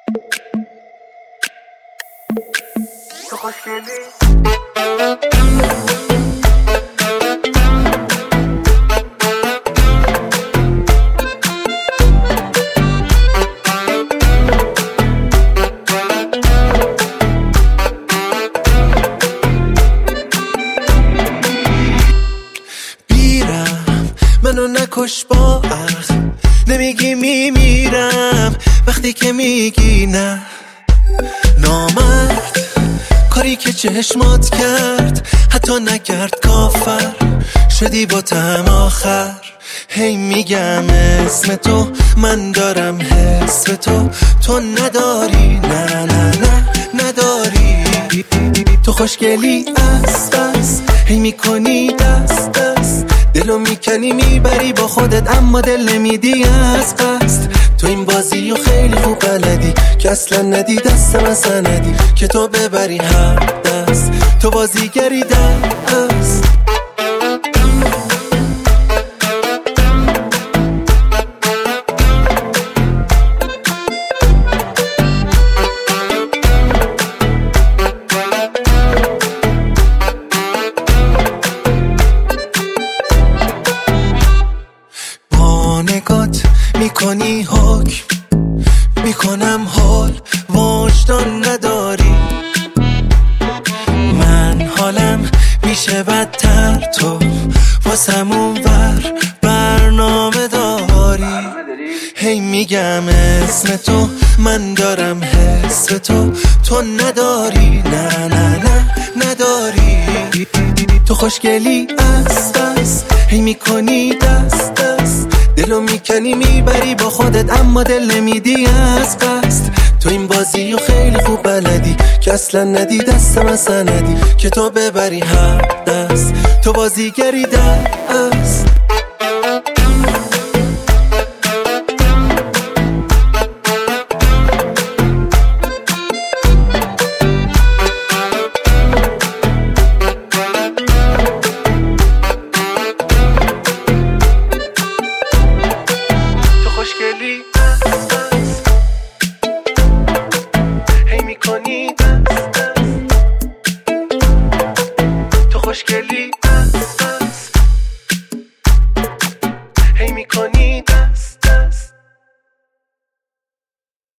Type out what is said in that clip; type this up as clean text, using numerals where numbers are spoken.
تو خوشگلی منو نکش با عرق، نمیگی میمیرم وقتی که میگی نه. نامرد کاری که چشمات کرد حتی نکرد کافر شدی با طعم آخر. هی میگم اسم تو، من دارم حس به تو، تو نداری، نه نه نه نداری. تو خوشگلی بس هی میکنی دست دست، دلو میکنی میبری با خودت اما دل نمیدی از قصد. تو این بازی و خیلی خوب بلدی که اصلا ندی دست من سندی که تو ببری هر دست. تو بازیگری دست نگات میکنی حکم، میکنم حال وجدان نداری. من حالم میشه بدتر، تو واسم اونور برنامه داری. هی میگم اسم تو، من دارم حس به تو، تو نداری، نه نه نه نداری. تو خوشگلی بس هی میکنی دست دست، دلو میکنی میبری با خودت اما دل نمیدی از قصد. تو این بازی و خیلی خوب بلدی که اصلا ندی دست من سندی که تو ببری هر دست. تو بازیگری دست خوشگلی هی میکنی دست تو خوشگلی